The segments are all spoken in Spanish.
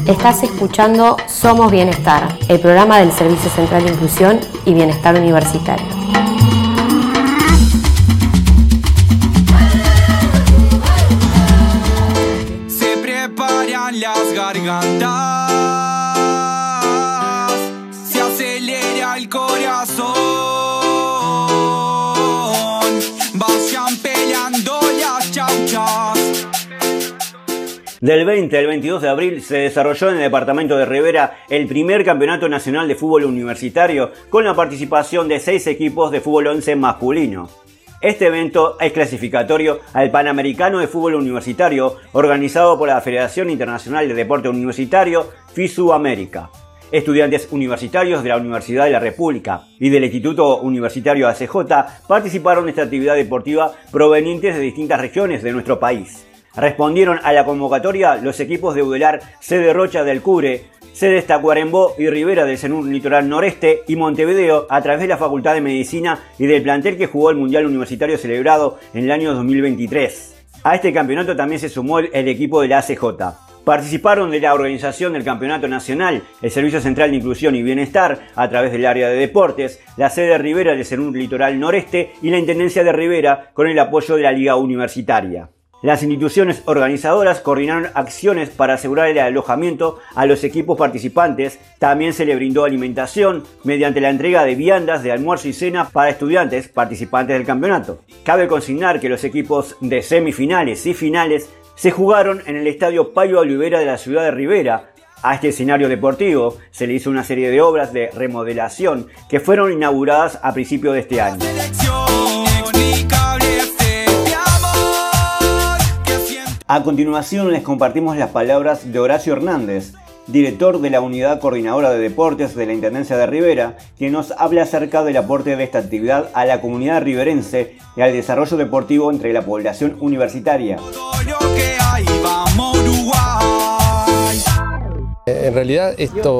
Estás escuchando Somos Bienestar, el programa del Servicio Central de Inclusión y Bienestar Universitario. Se preparan las gargantas, se acelera el corazón, vayan peleando las chauchas. Del 20 al 22 de abril se desarrolló en el departamento de Rivera el primer campeonato nacional de fútbol universitario con la participación de 6 equipos de fútbol 11 masculino. Este evento es clasificatorio al Panamericano de Fútbol Universitario organizado por la Federación Internacional de Deporte Universitario FISU América. Estudiantes universitarios de la Universidad de la República y del Instituto Universitario ACJ participaron en esta actividad deportiva provenientes de distintas regiones de nuestro país. Respondieron a la convocatoria los equipos de Udelar, sede Rocha del Cure, sedes Tacuarembó y Rivera del Cenur Litoral Noreste y Montevideo a través de la Facultad de Medicina y del plantel que jugó el Mundial Universitario celebrado en el año 2023. A este campeonato también se sumó el equipo de la ACJ. Participaron de la organización del Campeonato Nacional el Servicio Central de Inclusión y Bienestar a través del área de deportes, la sede de Rivera del Cenur Litoral Noreste y la Intendencia de Rivera con el apoyo de la Liga Universitaria. Las instituciones organizadoras coordinaron acciones para asegurar el alojamiento a los equipos participantes. También se le brindó alimentación mediante la entrega de viandas de almuerzo y cena para estudiantes participantes del campeonato. Cabe consignar que los equipos de semifinales y finales se jugaron en el Estadio Payo Olivera de la ciudad de Rivera. A este escenario deportivo se le hizo una serie de obras de remodelación que fueron inauguradas a principios de este año. A continuación les compartimos las palabras de Horacio Hernández, director de la Unidad Coordinadora de Deportes de la Intendencia de Rivera, quien nos habla acerca del aporte de esta actividad a la comunidad riverense y al desarrollo deportivo entre la población universitaria. En realidad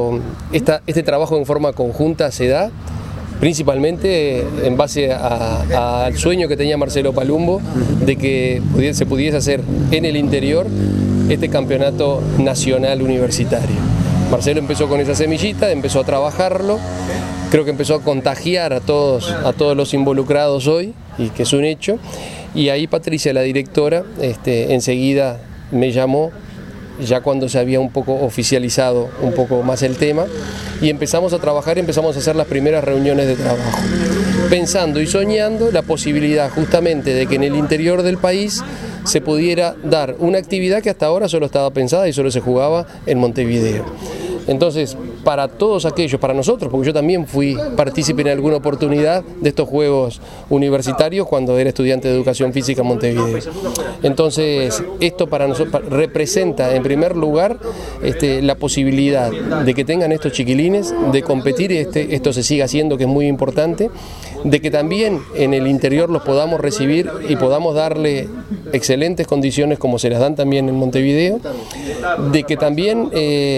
este trabajo en forma conjunta se da principalmente en base al sueño que tenía Marcelo Palumbo de que se pudiese hacer en el interior este campeonato nacional universitario. Marcelo empezó con esa semillita, empezó a trabajarlo, creo que empezó a contagiar a todos los involucrados hoy, y que es un hecho, y ahí Patricia, la directora, enseguida me llamó, ya cuando se había un poco oficializado un poco más el tema, y empezamos a trabajar y empezamos a hacer las primeras reuniones de trabajo, pensando y soñando la posibilidad justamente de que en el interior del país se pudiera dar una actividad que hasta ahora solo estaba pensada y solo se jugaba en Montevideo. Entonces, para todos aquellos, para nosotros, porque yo también fui partícipe en alguna oportunidad de estos Juegos Universitarios cuando era estudiante de Educación Física en Montevideo. Entonces, esto para nosotros representa, en primer lugar, la posibilidad de que tengan estos chiquilines, de competir, esto se siga haciendo, que es muy importante, de que también en el interior los podamos recibir y podamos darle excelentes condiciones como se las dan también en Montevideo, de que también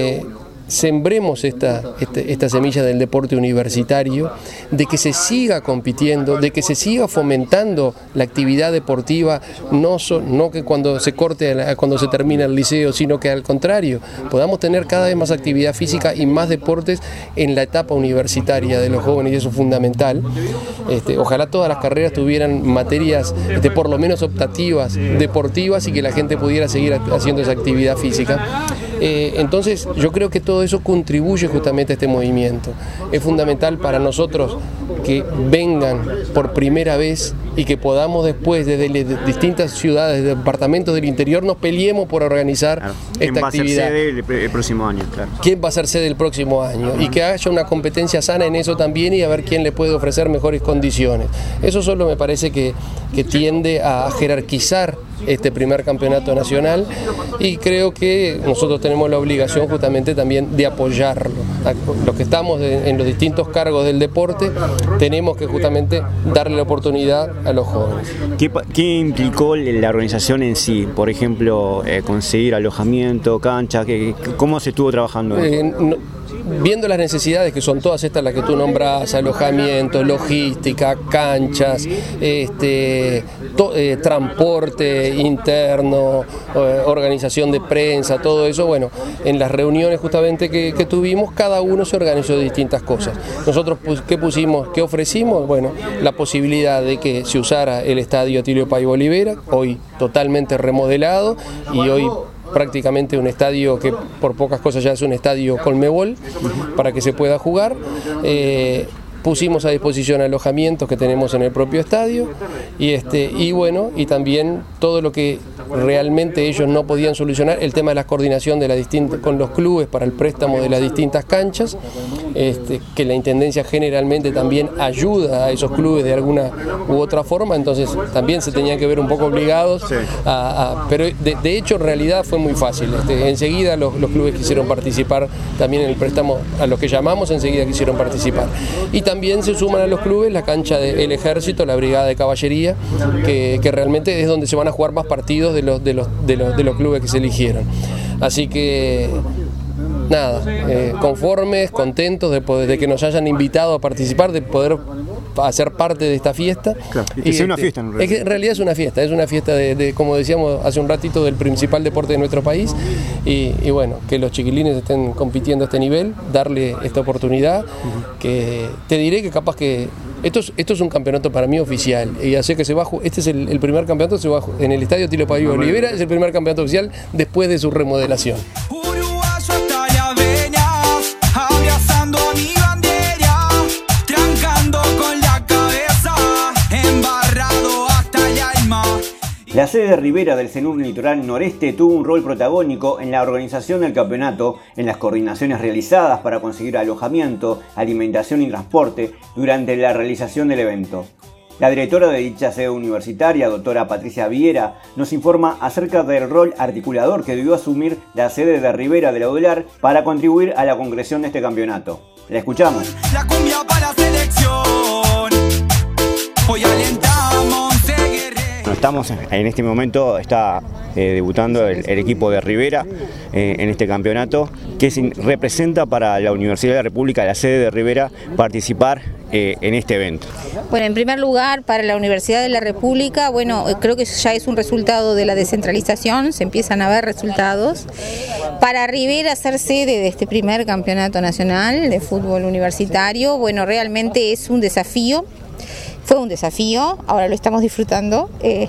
sembremos esta semilla del deporte universitario, de que se siga compitiendo, de que se siga fomentando la actividad deportiva, no que cuando se corte, cuando se termina el liceo, sino que al contrario, podamos tener cada vez más actividad física y más deportes en la etapa universitaria de los jóvenes, y eso es fundamental. Ojalá todas las carreras tuvieran materias por lo menos optativas, deportivas, y que la gente pudiera seguir haciendo esa actividad física. Entonces yo creo que todo eso contribuye justamente a este movimiento. Es fundamental para nosotros que vengan por primera vez y que podamos después desde distintas ciudades, departamentos del interior, nos peleemos por organizar esta actividad. ¿Quién va a ser sede el próximo año? Claro. ¿Quién va a ser sede el próximo año? Y que haya una competencia sana en eso también, y a ver quién le puede ofrecer mejores condiciones. Eso solo me parece que tiende a jerarquizar este primer campeonato nacional, y creo que nosotros tenemos la obligación justamente también de apoyarlo. Los que estamos en los distintos cargos del deporte tenemos que justamente darle la oportunidad a los jóvenes. ¿Qué implicó la organización en sí? Por ejemplo, conseguir alojamiento, cancha, ¿cómo se estuvo trabajando? viendo las necesidades que son todas estas las que tú nombras, alojamiento, logística, canchas, transporte interno, organización de prensa, todo eso, bueno, en las reuniones justamente que tuvimos, cada uno se organizó de distintas cosas. Nosotros, ¿qué ofrecimos? Bueno, la posibilidad de que se usara el estadio Atilio Paiva Olivera, hoy totalmente remodelado y hoy prácticamente un estadio que por pocas cosas ya es un estadio Conmebol para que se pueda jugar. Pusimos a disposición alojamientos que tenemos en el propio estadio y bueno, y también todo lo que realmente ellos no podían solucionar, el tema de la coordinación con los clubes para el préstamo de las distintas canchas, que la Intendencia generalmente también ayuda a esos clubes de alguna u otra forma, entonces también se tenían que ver un poco obligados, pero de hecho en realidad fue muy fácil. Enseguida los clubes quisieron participar también en el préstamo, a los que llamamos enseguida quisieron participar. Y también se suman a los clubes la cancha del Ejército, la Brigada de Caballería, que realmente es donde se van a jugar más partidos de los clubes que se eligieron. Así que nada, conformes, contentos de que nos hayan invitado a participar, de poder hacer parte de esta fiesta. Claro, y que es una fiesta en realidad. En realidad es una fiesta de, como decíamos hace un ratito, del principal deporte de nuestro país y bueno, que los chiquilines estén compitiendo a este nivel, darle esta oportunidad, que te diré que capaz que esto es un campeonato para mí oficial, y así que este es el primer campeonato que se va en el estadio Atilio Paiva Olivera, es el primer campeonato oficial después de su remodelación. La sede de Rivera del CENUR Litoral Noreste tuvo un rol protagónico en la organización del campeonato, en las coordinaciones realizadas para conseguir alojamiento, alimentación y transporte durante la realización del evento. La directora de dicha sede universitaria, doctora Patricia Viera, nos informa acerca del rol articulador que debió asumir la sede de Rivera de la UDELAR para contribuir a la concreción de este campeonato. La escuchamos. La cumbia para la selección. Hoy alentamos. Estamos en este momento, está debutando el equipo de Rivera en este campeonato, que representa para la Universidad de la República, la sede de Rivera, participar en este evento. Bueno, en primer lugar, para la Universidad de la República, bueno, creo que ya es un resultado de la descentralización, se empiezan a ver resultados. Para Rivera ser sede de este primer campeonato nacional de fútbol universitario, bueno, realmente es un desafío. Fue un desafío, ahora lo estamos disfrutando,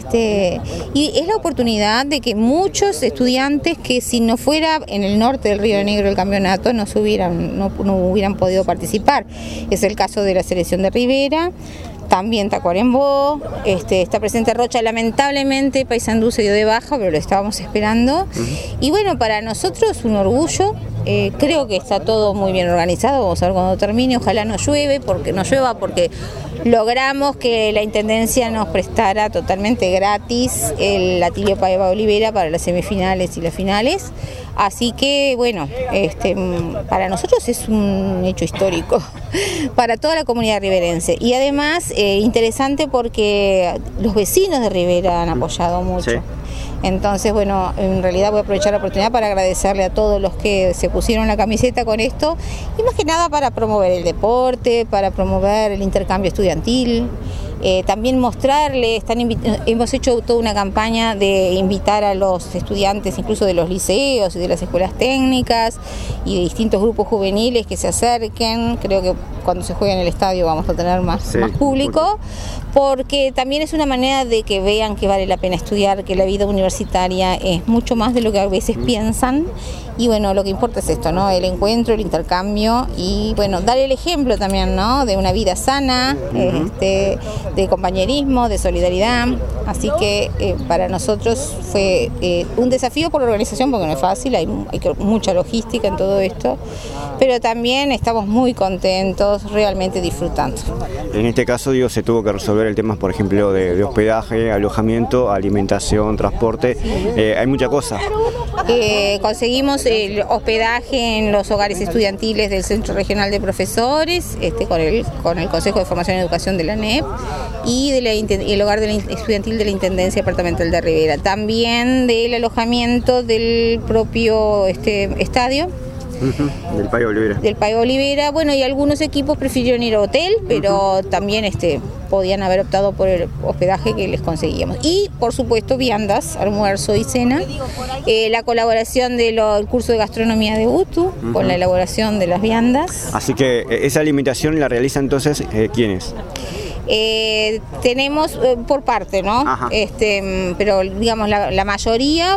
y es la oportunidad de que muchos estudiantes que si no fuera en el norte del Río Negro el campeonato no hubieran podido participar. Es el caso de la selección de Rivera, también Tacuarembó, está presente Rocha, lamentablemente Paysandú se dio de baja, pero lo estábamos esperando. Y bueno, para nosotros un orgullo. Creo que está todo muy bien organizado, vamos a ver cuando termine, ojalá no llueva porque logramos que la Intendencia nos prestara totalmente gratis el Atilio Paiva Olivera para las semifinales y las finales, así que bueno, para nosotros es un hecho histórico, para toda la comunidad riverense, y además interesante porque los vecinos de Rivera han apoyado mucho. Sí. Entonces, bueno, en realidad voy a aprovechar la oportunidad para agradecerle a todos los que se pusieron la camiseta con esto, y más que nada para promover el deporte, para promover el intercambio estudiantil, también mostrarle, hemos hecho toda una campaña de invitar a los estudiantes, incluso de los liceos y de las escuelas técnicas y de distintos grupos juveniles que se acerquen. Creo que cuando se juegue en el estadio vamos a tener más público, porque también es una manera de que vean que vale la pena estudiar, que la vida universitaria es mucho más de lo que a veces piensan, y bueno, lo que importa es esto, ¿no? El encuentro, el intercambio, y bueno, dar el ejemplo también, ¿no? De una vida sana, de compañerismo, de solidaridad, así que para nosotros fue un desafío por la organización, porque no es fácil, hay mucha logística en todo esto, pero también estamos muy contentos, realmente disfrutando. En este caso, se tuvo que resolver el tema, por ejemplo, de hospedaje, alojamiento, alimentación, transporte, hay mucha cosa. Conseguimos el hospedaje en los hogares estudiantiles del Centro Regional de Profesores, con el Consejo de Formación y Educación de la ANEP, y el hogar estudiantil de la Intendencia Departamental de Rivera. También del alojamiento del propio estadio, Del País Olivera. Del País Olivera. Bueno, y algunos equipos prefirieron ir a hotel, pero también podían haber optado por el hospedaje que les conseguíamos. Y, por supuesto, viandas, almuerzo y cena. La colaboración del curso de gastronomía de UTU con la elaboración de las viandas. Así que esa alimentación la realiza entonces, ¿quiénes? Tenemos por parte, ¿no? Pero digamos la mayoría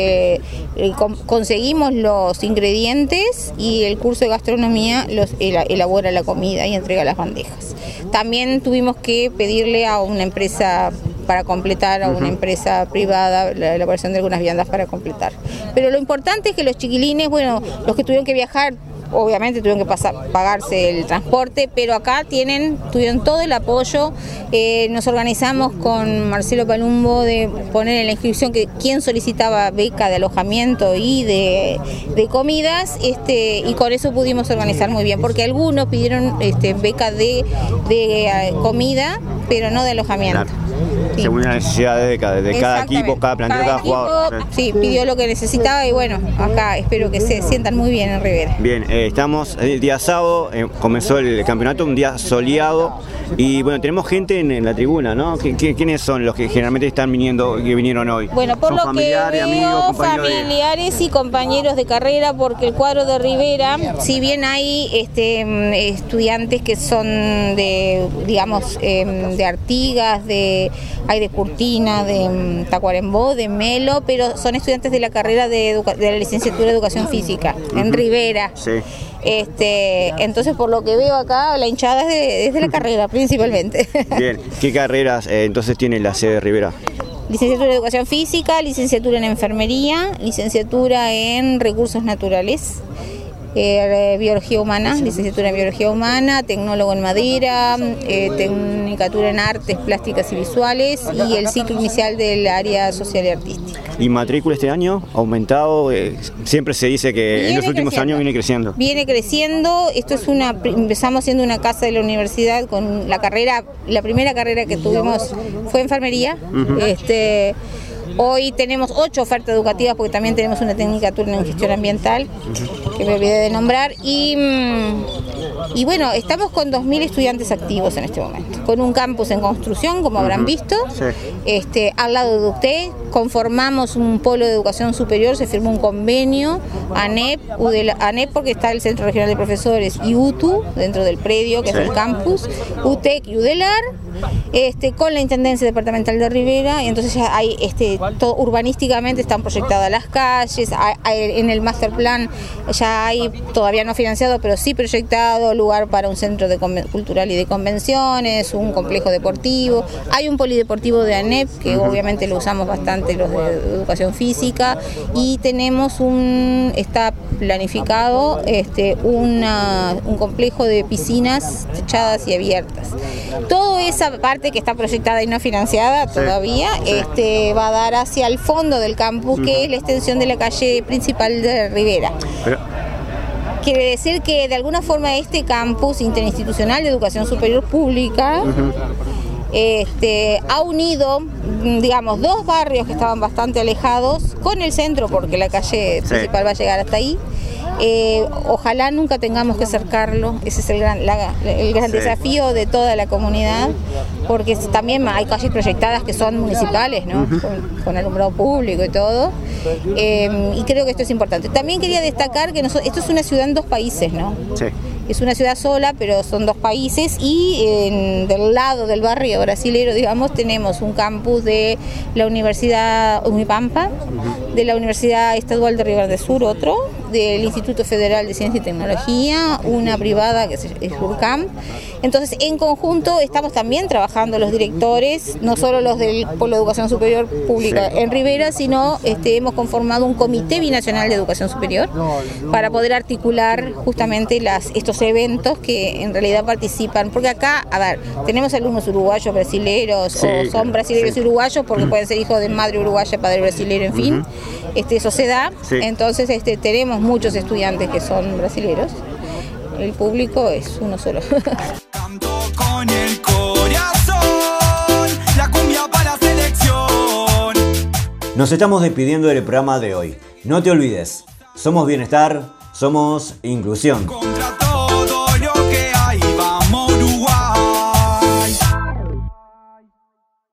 conseguimos los ingredientes y el curso de gastronomía elabora la comida y entrega las bandejas. También tuvimos que pedirle a una empresa para completar, a una empresa privada, la elaboración de algunas viandas para completar. Pero lo importante es que los chiquilines, bueno, los que tuvieron que viajar, obviamente tuvieron que pagarse el transporte, pero acá tuvieron todo el apoyo. Nos organizamos con Marcelo Palumbo de poner en la inscripción que quien solicitaba beca de alojamiento y de comidas, y con eso pudimos organizar muy bien, porque algunos pidieron beca de comida, pero no de alojamiento. Claro. Sí. Según las necesidades de cada equipo, cada plantel, cada jugador. Sí, pidió lo que necesitaba y bueno, acá espero que se sientan muy bien en Rivera. Bien, estamos el día sábado, comenzó el campeonato, un día soleado y bueno, tenemos gente en la tribuna, ¿no? ¿Quiénes son los que generalmente están que vinieron hoy? Bueno, por lo que veo, amigos, familiares y compañeros de carrera, porque el cuadro de Rivera, si bien hay estudiantes que son de, digamos, de Artigas, hay de Curtina, de Tacuarembó, de Melo, pero son estudiantes de la carrera de la licenciatura de Educación Física, en Rivera. Sí. Entonces, por lo que veo acá, la hinchada es de la carrera, principalmente. Bien, ¿qué carreras entonces tiene la sede de Rivera? Licenciatura en Educación Física, licenciatura en Enfermería, licenciatura en Recursos Naturales, Biología Humana, licenciatura en Biología Humana, tecnólogo en madera, tecnicatura en Artes Plásticas y Visuales y el ciclo inicial del área social y artística. ¿Y matrícula este año aumentado? Siempre se dice que en los últimos años viene creciendo. Viene creciendo. Esto es empezamos siendo una casa de la universidad con la primera carrera que tuvimos fue enfermería. Hoy tenemos 8 ofertas educativas porque también tenemos una tecnicatura en gestión ambiental, que me olvidé de nombrar, y bueno, estamos con 2.000 estudiantes activos en este momento, con un campus en construcción, como habrán visto, al lado de UTE, conformamos un polo de educación superior, se firmó un convenio, ANEP porque está el Centro Regional de Profesores y UTU, dentro del predio, que es el campus, UTEC y UDELAR, con la Intendencia Departamental de Rivera, y entonces ya hay todo urbanísticamente están proyectadas las calles, en el master plan ya hay, todavía no financiado, pero sí proyectado, lugar para un centro cultural y de convenciones, un complejo deportivo, hay un polideportivo de ANEP, que obviamente lo usamos bastante los de educación física, y tenemos está planificado un complejo de piscinas techadas y abiertas. Toda esa parte que está proyectada y no financiada todavía va a dar hacia el fondo del campus, que es la extensión de la calle principal de Rivera. Quiere decir que de alguna forma este campus interinstitucional de educación superior pública ha unido, digamos, 2 barrios que estaban bastante alejados con el centro, porque la calle principal va a llegar hasta ahí. Ojalá nunca tengamos que cercarlo, ese es el gran desafío de toda la comunidad, porque también hay calles proyectadas que son municipales, ¿no? Con alumbrado público y todo, y creo que esto es importante. También quería destacar que esto es una ciudad en 2 países, ¿no? Sí. Es una ciudad sola, pero son 2 países, y del lado del barrio brasilero, digamos, tenemos un campus de la Universidad Unipampa, de la Universidad Estadual de Río Grande do Sur, otro, del Instituto Federal de Ciencia y Tecnología, una privada que es URCAM. Entonces, en conjunto estamos también trabajando los directores, no solo los del Polo de Educación Superior Pública en Rivera, sino hemos conformado un Comité Binacional de Educación Superior para poder articular justamente estos eventos que en realidad participan, porque acá, a ver, tenemos alumnos uruguayos, brasileros, o son brasileños y uruguayos porque pueden ser hijos de madre uruguaya, padre brasilero, en fin, eso se da. Entonces tenemos muchos estudiantes que son brasileros, el público es uno solo. Canto con el corazón, la cumbia para la selección. Nos estamos despidiendo del programa de hoy. No te olvides, somos Bienestar, Somos inclusión.